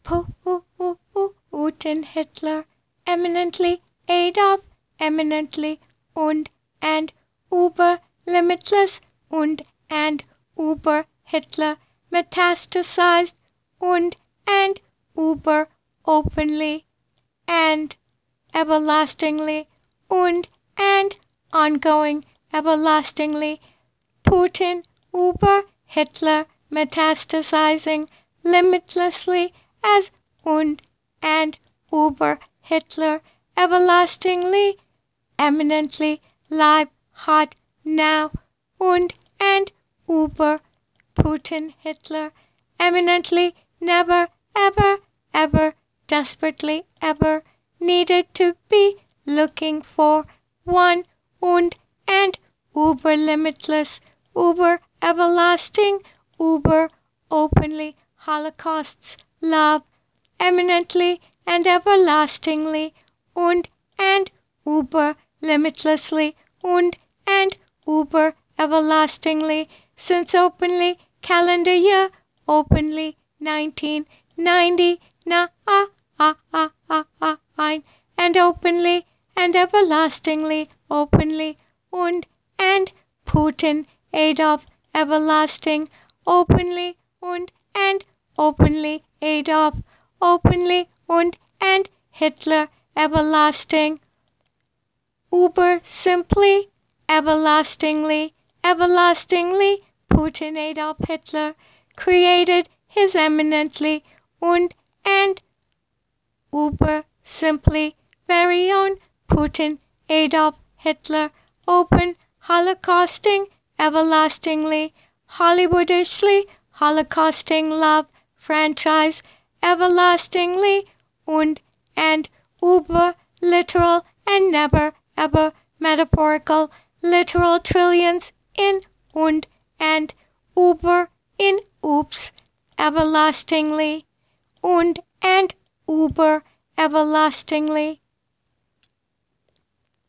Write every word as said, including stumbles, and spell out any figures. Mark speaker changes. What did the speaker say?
Speaker 1: Putin, Hitler, eminently Adolf, eminently und and über limitless und and über Hitler metastasized und and über openly and everlastingly und and ongoing everlastingly Putin über Hitler metastasizing limitlessly as und and über Hitler everlastingly eminently live hot now und and über Putin Hitler eminently never ever ever desperately ever needed to be looking for one und and uber limitless uber everlasting uber openly holocausts love eminently and everlastingly und and uber limitlessly und and uber everlastingly since openly calendar year openly nineteen ninety na ah ah ah ah ah ein and openly and everlastingly openly und and Putin Adolf everlasting openly und and openly Adolf openly und and Hitler everlasting uber simply everlastingly everlastingly Putin Adolf Hitler created his eminently und and uber simply very own Putin Adolf Hitler open holocausting everlastingly Hollywoodishly holocausting love franchise everlastingly und and uber literal and never ever metaphorical literal trillions in und and uber in oops everlastingly und and uber everlastingly